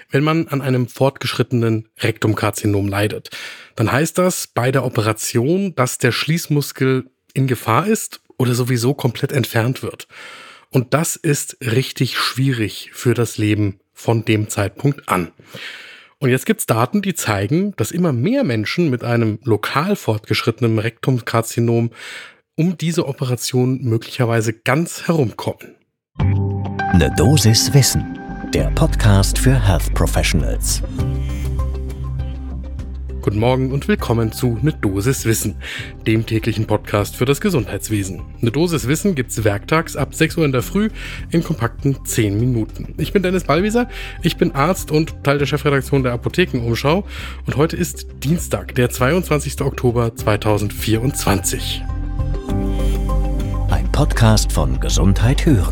Wenn man an einem fortgeschrittenen Rektumkarzinom leidet, dann heißt das bei der Operation, dass der Schließmuskel in Gefahr ist oder sowieso komplett entfernt wird. Und das ist richtig schwierig für das Leben von dem Zeitpunkt an. Und jetzt gibt's Daten, die zeigen, dass immer mehr Menschen mit einem lokal fortgeschrittenen Rektumkarzinom um diese Operation möglicherweise ganz herumkommen. Eine Dosis Wissen, der Podcast für Health Professionals. Guten Morgen und willkommen zu Ne Dosis Wissen, dem täglichen Podcast für das Gesundheitswesen. Ne Dosis Wissen gibt's werktags ab 6 Uhr in der Früh in kompakten 10 Minuten. Ich bin Dennis Ballwieser, ich bin Arzt und Teil der Chefredaktion der Apothekenumschau und heute ist Dienstag, der 22. Oktober 2024. Ein Podcast von Gesundheit hören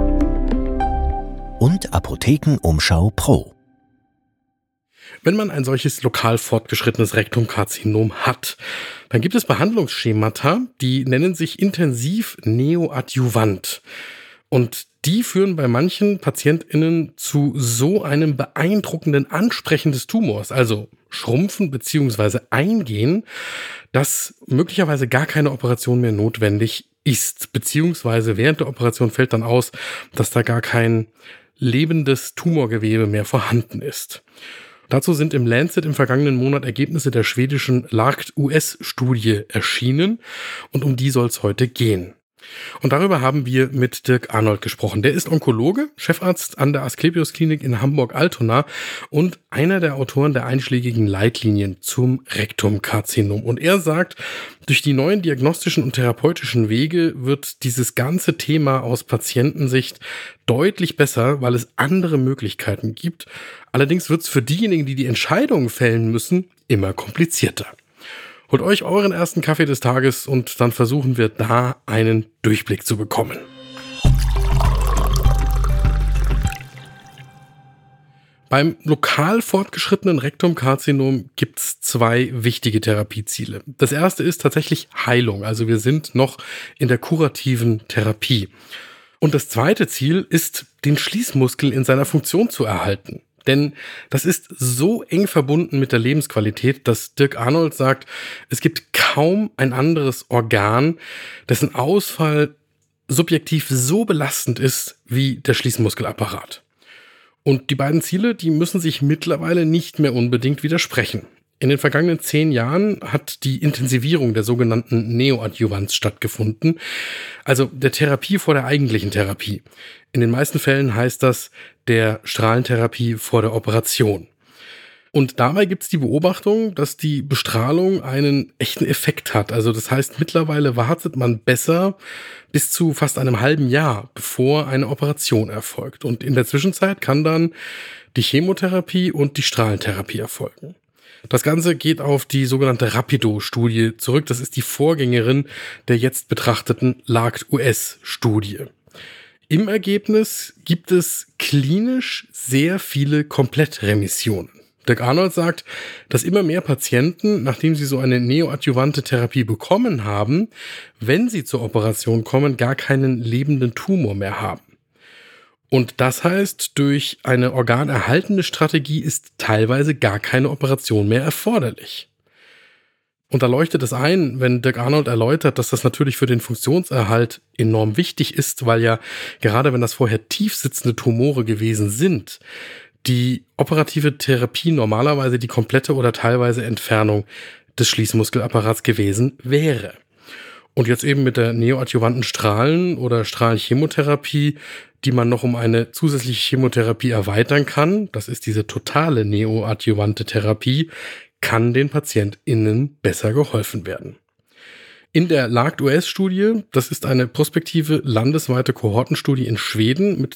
und Apothekenumschau Pro. Wenn man ein solches lokal fortgeschrittenes Rektumkarzinom hat, dann gibt es Behandlungsschemata, die nennen sich intensiv neoadjuvant. Und die führen bei manchen PatientInnen zu so einem beeindruckenden Ansprechen des Tumors, also Schrumpfen bzw. Eingehen, dass möglicherweise gar keine Operation mehr notwendig ist. Beziehungsweise während der Operation fällt dann aus, dass da gar kein lebendes Tumorgewebe mehr vorhanden ist. Dazu sind im Lancet im vergangenen Monat Ergebnisse der schwedischen LARCT-US-Studie erschienen und um die soll es heute gehen. Und darüber haben wir mit Dirk Arnold gesprochen. Der ist Onkologe, Chefarzt an der Asklepios-Klinik in Hamburg-Altona und einer der Autoren der einschlägigen Leitlinien zum Rektumkarzinom. Und er sagt, durch die neuen diagnostischen und therapeutischen Wege wird dieses ganze Thema aus Patientensicht deutlich besser, weil es andere Möglichkeiten gibt. Allerdings wird es für diejenigen, die die Entscheidungen fällen müssen, immer komplizierter. Holt euch euren ersten Kaffee des Tages und dann versuchen wir da einen Durchblick zu bekommen. Beim lokal fortgeschrittenen Rektumkarzinom gibt es 2 wichtige Therapieziele. Das erste ist tatsächlich Heilung, also wir sind noch in der kurativen Therapie. Und das zweite Ziel ist, den Schließmuskel in seiner Funktion zu erhalten. Denn das ist so eng verbunden mit der Lebensqualität, dass Dirk Arnold sagt, es gibt kaum ein anderes Organ, dessen Ausfall subjektiv so belastend ist wie der Schließmuskelapparat. Und die beiden Ziele, die müssen sich mittlerweile nicht mehr unbedingt widersprechen. In den vergangenen 10 Jahren hat die Intensivierung der sogenannten Neoadjuvanz stattgefunden, also der Therapie vor der eigentlichen Therapie. In den meisten Fällen heißt das der Strahlentherapie vor der Operation. Und dabei gibt es die Beobachtung, dass die Bestrahlung einen echten Effekt hat. Also das heißt, mittlerweile wartet man besser bis zu fast einem halben Jahr, bevor eine Operation erfolgt. Und in der Zwischenzeit kann dann die Chemotherapie und die Strahlentherapie erfolgen. Das Ganze geht auf die sogenannte Rapido-Studie zurück. Das ist die Vorgängerin der jetzt betrachteten LARCT-US-Studie. Im Ergebnis gibt es klinisch sehr viele Komplettremissionen. Dirk Arnold sagt, dass immer mehr Patienten, nachdem sie so eine neoadjuvante Therapie bekommen haben, wenn sie zur Operation kommen, gar keinen lebenden Tumor mehr haben. Und das heißt, durch eine organerhaltende Strategie ist teilweise gar keine Operation mehr erforderlich. Und da leuchtet es ein, wenn Dirk Arnold erläutert, dass das natürlich für den Funktionserhalt enorm wichtig ist, weil ja gerade wenn das vorher tief sitzende Tumore gewesen sind, die operative Therapie normalerweise die komplette oder teilweise Entfernung des Schließmuskelapparats gewesen wäre. Und jetzt eben mit der neoadjuvanten Strahlen- oder Strahlenchemotherapie, die man noch um eine zusätzliche Chemotherapie erweitern kann, das ist diese totale neoadjuvante Therapie, kann den PatientInnen besser geholfen werden. In der LARCT-US-Studie, das ist eine prospektive landesweite Kohortenstudie in Schweden mit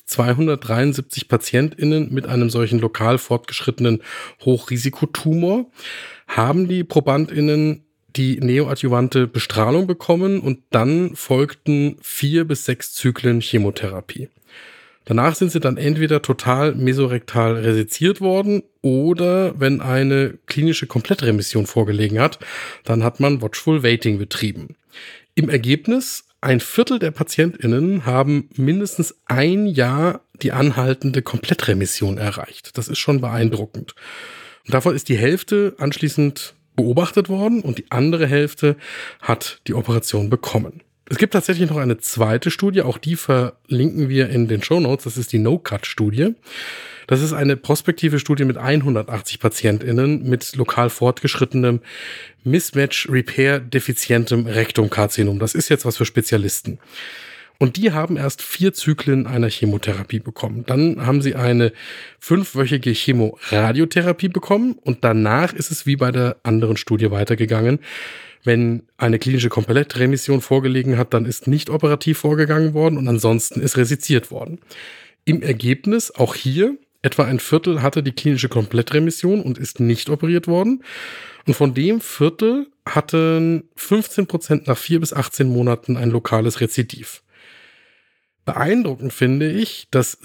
273 PatientInnen mit einem solchen lokal fortgeschrittenen Hochrisikotumor, haben die ProbandInnen die neoadjuvante Bestrahlung bekommen und dann folgten 4 bis 6 Zyklen Chemotherapie. Danach sind sie dann entweder total mesorektal resiziert worden oder wenn eine klinische Komplettremission vorgelegen hat, dann hat man Watchful Waiting betrieben. Im Ergebnis ein Viertel der PatientInnen haben mindestens ein Jahr die anhaltende Komplettremission erreicht. Das ist schon beeindruckend. Und davon ist die Hälfte anschließend beobachtet worden und die andere Hälfte hat die Operation bekommen. Es gibt tatsächlich noch eine zweite Studie, auch die verlinken wir in den Shownotes. Das ist die No-Cut-Studie. Das ist eine prospektive Studie mit 180 PatientInnen mit lokal fortgeschrittenem Mismatch-Repair-defizientem Rektumkarzinom. Das ist jetzt was für Spezialisten. Und die haben erst 4 Zyklen einer Chemotherapie bekommen. Dann haben sie eine 5-wöchige Chemoradiotherapie bekommen und danach ist es wie bei der anderen Studie weitergegangen. Wenn eine klinische Komplettremission vorgelegen hat, dann ist nicht operativ vorgegangen worden und ansonsten ist resiziert worden. Im Ergebnis, auch hier, etwa ein Viertel hatte die klinische Komplettremission und ist nicht operiert worden. Und von dem Viertel hatten 15% nach 4 bis 18 Monaten ein lokales Rezidiv. Beeindruckend finde ich, dass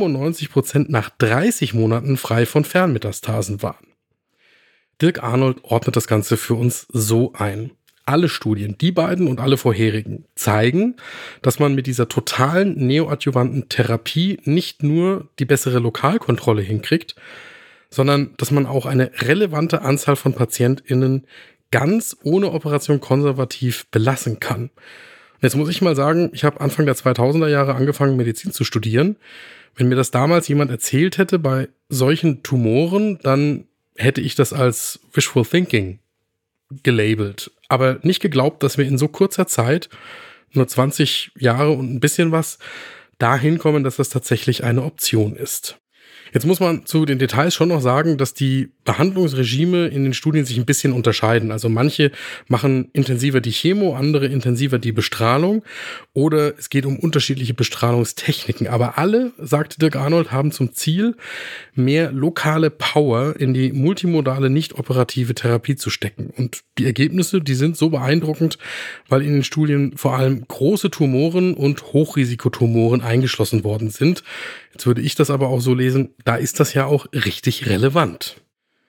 97% nach 30 Monaten frei von Fernmetastasen waren. Dirk Arnold ordnet das Ganze für uns so ein. Alle Studien, die beiden und alle vorherigen, zeigen, dass man mit dieser totalen neoadjuvanten Therapie nicht nur die bessere Lokalkontrolle hinkriegt, sondern dass man auch eine relevante Anzahl von PatientInnen ganz ohne Operation konservativ belassen kann. Und jetzt muss ich mal sagen, ich habe Anfang der 2000er Jahre angefangen, Medizin zu studieren. Wenn mir das damals jemand erzählt hätte bei solchen Tumoren, dann hätte ich das als Wishful Thinking gelabelt. Aber nicht geglaubt, dass wir in so kurzer Zeit, nur 20 Jahre und ein bisschen was, dahin kommen, dass das tatsächlich eine Option ist. Jetzt muss man zu den Details schon noch sagen, dass die Behandlungsregime in den Studien sich ein bisschen unterscheiden. Also manche machen intensiver die Chemo, andere intensiver die Bestrahlung oder es geht um unterschiedliche Bestrahlungstechniken. Aber alle, sagte Dirk Arnold, haben zum Ziel, mehr lokale Power in die multimodale, nicht operative Therapie zu stecken. Und die Ergebnisse, die sind so beeindruckend, weil in den Studien vor allem große Tumoren und Hochrisikotumoren eingeschlossen worden sind. Jetzt würde ich das aber auch so lesen, da ist das ja auch richtig relevant.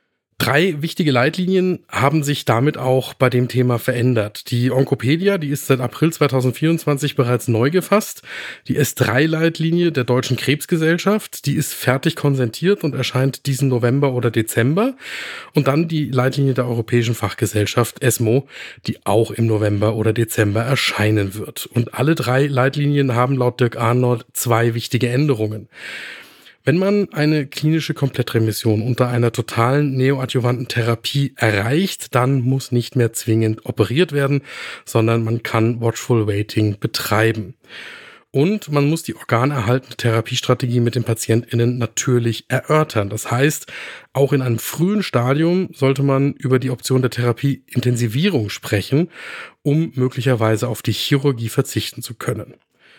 3 wichtige Leitlinien haben sich damit auch bei dem Thema verändert. Die Oncopedia, die ist seit April 2024 bereits neu gefasst. Die S3-Leitlinie der Deutschen Krebsgesellschaft, die ist fertig konsentiert und erscheint diesen November oder Dezember. Und dann die Leitlinie der Europäischen Fachgesellschaft ESMO, die auch im November oder Dezember erscheinen wird. Und alle 3 Leitlinien haben laut Dirk Arnold 2 wichtige Änderungen. Wenn man eine klinische Komplettremission unter einer totalen neoadjuvanten Therapie erreicht, dann muss nicht mehr zwingend operiert werden, sondern man kann Watchful Waiting betreiben. Und man muss die organerhaltende Therapiestrategie mit den PatientInnen natürlich erörtern. Das heißt, auch in einem frühen Stadium sollte man über die Option der Therapieintensivierung sprechen, um möglicherweise auf die Chirurgie verzichten zu können.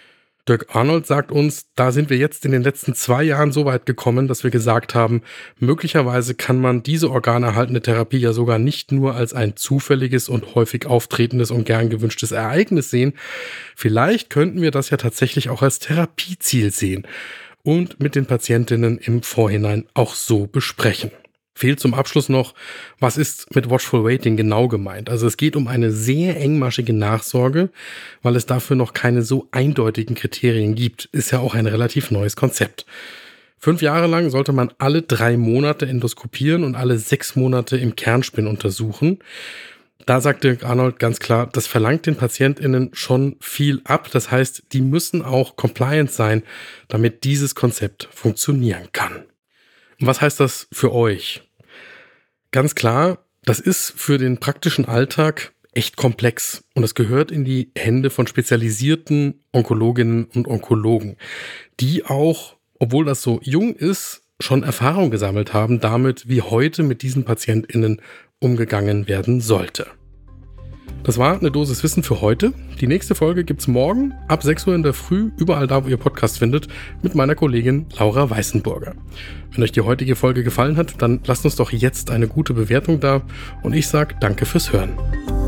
Dirk Arnold sagt uns, da sind wir jetzt in den letzten 2 Jahren so weit gekommen, dass wir gesagt haben, möglicherweise kann man diese organerhaltende Therapie ja sogar nicht nur als ein zufälliges und häufig auftretendes und gern gewünschtes Ereignis sehen. Vielleicht könnten wir das ja tatsächlich auch als Therapieziel sehen und mit den Patientinnen im Vorhinein auch so besprechen. Fehlt zum Abschluss noch, was ist mit Watchful Waiting genau gemeint? Also es geht um eine sehr engmaschige Nachsorge, weil es dafür noch keine so eindeutigen Kriterien gibt. Ist ja auch ein relativ neues Konzept. 5 Jahre lang sollte man alle 3 Monate endoskopieren und alle 6 Monate im Kernspin untersuchen. Da sagte Arnold ganz klar, das verlangt den PatientInnen schon viel ab. Das heißt, die müssen auch compliant sein, damit dieses Konzept funktionieren kann. Und was heißt das für euch? Ganz klar, das ist für den praktischen Alltag echt komplex und es gehört in die Hände von spezialisierten Onkologinnen und Onkologen, die auch, obwohl das so jung ist, schon Erfahrung gesammelt haben damit, wie heute mit diesen PatientInnen umgegangen werden sollte. Das war eine Dosis Wissen für heute. Die nächste Folge gibt's morgen ab 6 Uhr in der Früh, überall da, wo ihr Podcast findet, mit meiner Kollegin Laura Weißenburger. Wenn euch die heutige Folge gefallen hat, dann lasst uns doch jetzt eine gute Bewertung da und ich sage danke fürs Hören.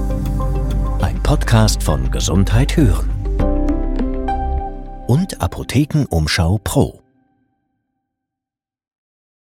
Ein Podcast von Gesundheit hören und Apothekenumschau Pro.